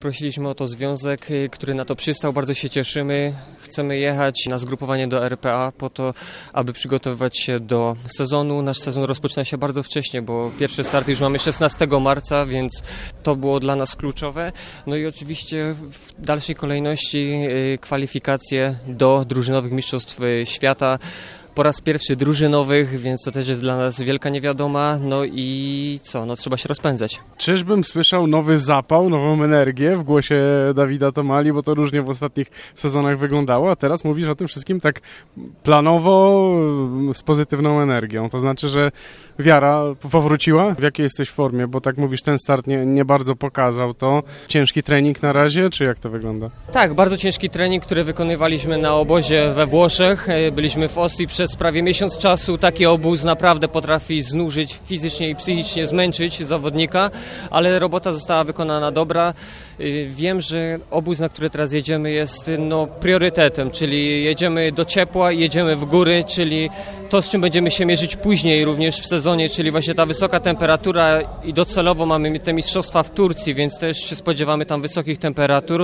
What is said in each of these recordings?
Prosiliśmy o to związek, który na to przystał, bardzo się cieszymy. Chcemy jechać na zgrupowanie do RPA po to, aby przygotowywać się do sezonu. Nasz sezon rozpoczyna się bardzo wcześnie, bo pierwszy start już mamy 16 marca, więc to było dla nas kluczowe. No i oczywiście w dalszej kolejności kwalifikacje do drużynowych mistrzostw świata. Po raz pierwszy drużynowych, więc to też jest dla nas wielka niewiadoma. No i co? No trzeba się rozpędzać. Czyżbym słyszał nowy zapał, nową energię w głosie Dawida Tomali, bo to różnie w ostatnich sezonach wyglądało, a teraz mówisz o tym wszystkim tak planowo, z pozytywną energią. To znaczy, że wiara powróciła? W jakiej jesteś formie? Bo tak mówisz, ten start nie bardzo pokazał to. Ciężki trening na razie, czy jak to wygląda? Tak, bardzo ciężki trening, który wykonywaliśmy na obozie we Włoszech. Byliśmy w Ostii przez prawie miesiąc czasu. Taki obóz naprawdę potrafi znużyć fizycznie i psychicznie, zmęczyć zawodnika, ale robota została wykonana dobra. Wiem, że obóz, na który teraz jedziemy, jest priorytetem, czyli jedziemy do ciepła, jedziemy w góry, czyli to, z czym będziemy się mierzyć później również w sezonie, czyli właśnie ta wysoka temperatura i docelowo mamy te mistrzostwa w Turcji, więc też się spodziewamy tam wysokich temperatur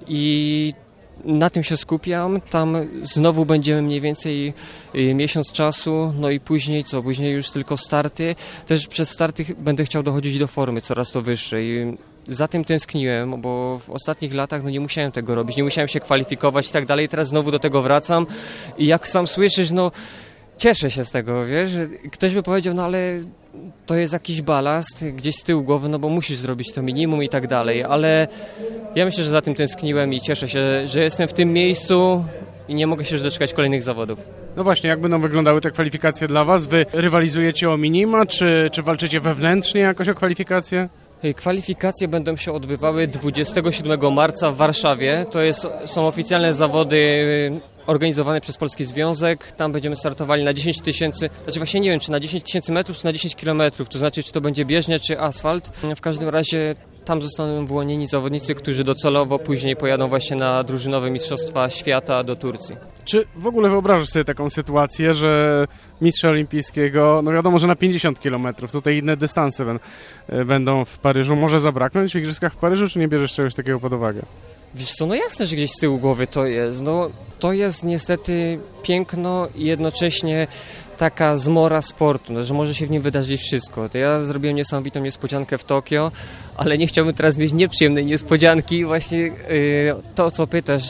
i na tym się skupiam. Tam znowu będziemy mniej więcej miesiąc czasu, no i później co? Później już tylko starty. Też przez starty będę chciał dochodzić do formy coraz to wyższej. Za tym tęskniłem, bo w ostatnich latach nie musiałem tego robić, nie musiałem się kwalifikować i tak dalej. Teraz znowu do tego wracam i jak sam słyszysz, cieszę się z tego, wiesz. Ktoś by powiedział, ale to jest jakiś balast gdzieś z tyłu głowy, bo musisz zrobić to minimum i tak dalej, ale ja myślę, że za tym tęskniłem i cieszę się, że jestem w tym miejscu i nie mogę się już doczekać kolejnych zawodów. No właśnie, jak będą wyglądały te kwalifikacje dla Was? Wy rywalizujecie o minima, czy walczycie wewnętrznie jakoś o kwalifikacje? Kwalifikacje będą się odbywały 27 marca w Warszawie. Są oficjalne zawody organizowane przez Polski Związek. Tam będziemy startowali na 10 tysięcy, właśnie nie wiem, czy na 10 tysięcy metrów, czy na 10 kilometrów. To znaczy, czy to będzie bieżnia, czy asfalt. W każdym razie tam zostaną wyłonieni zawodnicy, którzy docelowo później pojadą właśnie na drużynowe mistrzostwa świata do Turcji. Czy w ogóle wyobrażasz sobie taką sytuację, że mistrza olimpijskiego, wiadomo, że na 50 km, tutaj inne dystanse będą w Paryżu, może zabraknąć w Igrzyskach w Paryżu, czy nie bierzesz czegoś takiego pod uwagę? Wiesz co, jasne, że gdzieś z tyłu głowy to jest. To jest niestety piękno i jednocześnie taka zmora sportu, że może się w nim wydarzyć wszystko. To ja zrobiłem niesamowitą niespodziankę w Tokio, ale nie chciałbym teraz mieć nieprzyjemnej niespodzianki. Właśnie to, co pytasz,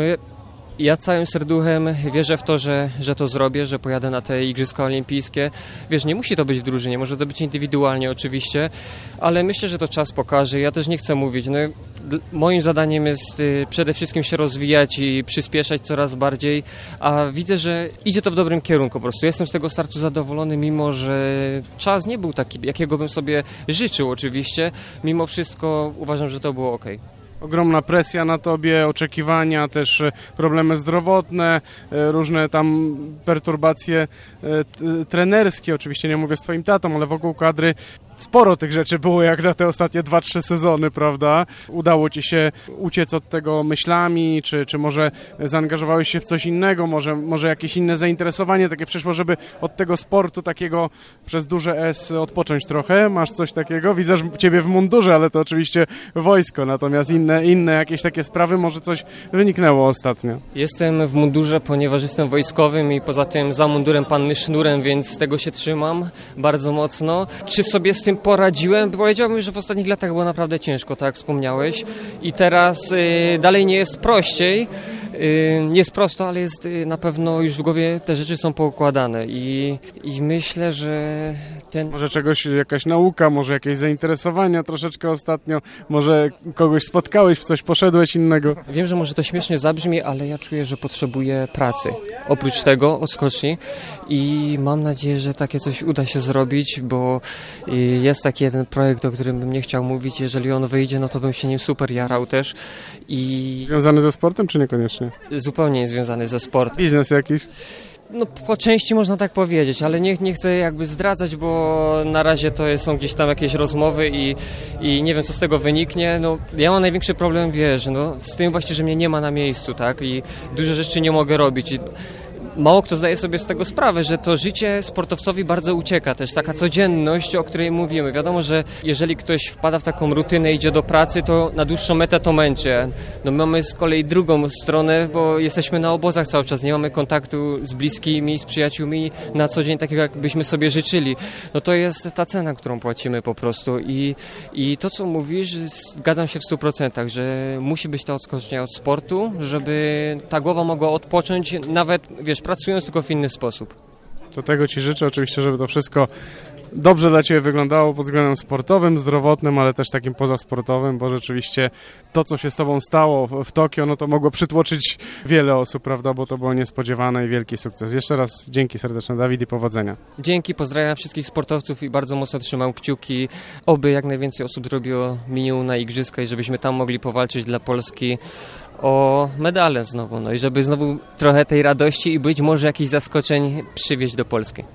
ja całym serduchem wierzę w to, że to zrobię, że pojadę na te Igrzyska Olimpijskie. Wiesz, nie musi to być w drużynie, może to być indywidualnie oczywiście, ale myślę, że to czas pokaże. Ja też nie chcę mówić. Moim zadaniem jest przede wszystkim się rozwijać i przyspieszać coraz bardziej, a widzę, że idzie to w dobrym kierunku po prostu. Jestem z tego startu zadowolony, mimo że czas nie był taki, jakiego bym sobie życzył oczywiście. Mimo wszystko uważam, że to było okej. Ogromna presja na tobie, oczekiwania, też problemy zdrowotne, różne tam perturbacje trenerskie. Oczywiście nie mówię z twoim tatą, ale wokół kadry sporo tych rzeczy było jak na te ostatnie 2-3 sezony, prawda? Udało ci się uciec od tego myślami, czy może zaangażowałeś się w coś innego, może jakieś inne zainteresowanie takie przyszło, żeby od tego sportu takiego przez duże S odpocząć trochę? Masz coś takiego? Widzę ciebie w mundurze, ale to oczywiście wojsko, natomiast inne jakieś takie sprawy, może coś wyniknęło ostatnio. Jestem w mundurze, ponieważ jestem wojskowym i poza tym za mundurem panny sznurem, więc z tego się trzymam bardzo mocno. Czy sobie z tym poradziłem? Powiedziałbym, że w ostatnich latach było naprawdę ciężko, tak jak wspomniałeś. I teraz dalej nie jest prościej. Nie jest prosto, ale jest na pewno już w głowie te rzeczy są poukładane i myślę, że Może jakaś nauka, może jakieś zainteresowania troszeczkę ostatnio, może kogoś spotkałeś, w coś poszedłeś innego? Wiem, że może to śmiesznie zabrzmi, ale ja czuję, że potrzebuję pracy. Oprócz tego odskoczni i mam nadzieję, że takie coś uda się zrobić, bo jest taki jeden projekt, o którym bym nie chciał mówić. Jeżeli on wyjdzie, to bym się nim super jarał też. Związany ze sportem, czy niekoniecznie? Zupełnie nie związany ze sportem. Biznes jakiś? Po części można tak powiedzieć, ale nie chcę jakby zdradzać, bo na razie to są gdzieś tam jakieś rozmowy i nie wiem, co z tego wyniknie. Ja mam największy problem, z tym właśnie, że mnie nie ma na miejscu, tak? I dużo rzeczy nie mogę robić. mało kto zdaje sobie z tego sprawę, że to życie sportowcowi bardzo ucieka, też taka codzienność, o której mówimy. Wiadomo, że jeżeli ktoś wpada w taką rutynę, idzie do pracy, to na dłuższą metę to męczy. No mamy z kolei drugą stronę, bo jesteśmy na obozach cały czas, nie mamy kontaktu z bliskimi, z przyjaciółmi na co dzień takiego, jakbyśmy sobie życzyli. No to jest ta cena, którą płacimy po prostu i to, co mówisz, zgadzam się w 100%, że musi być ta odskocznia od sportu, żeby ta głowa mogła odpocząć, nawet, wiesz, pracując tylko w inny sposób. Do tego Ci życzę oczywiście, żeby to wszystko dobrze dla Ciebie wyglądało pod względem sportowym, zdrowotnym, ale też takim pozasportowym, bo rzeczywiście to, co się z Tobą stało w Tokio, no to mogło przytłoczyć wiele osób, prawda, bo to było niespodziewane i wielki sukces. Jeszcze raz dzięki serdeczne, Dawid, i powodzenia. Dzięki, pozdrawiam wszystkich sportowców i bardzo mocno trzymam kciuki, oby jak najwięcej osób zrobiło minimum na igrzyska i żebyśmy tam mogli powalczyć dla Polski o medale znowu, no i żeby znowu trochę tej radości i być może jakichś zaskoczeń przywieźć do Polski.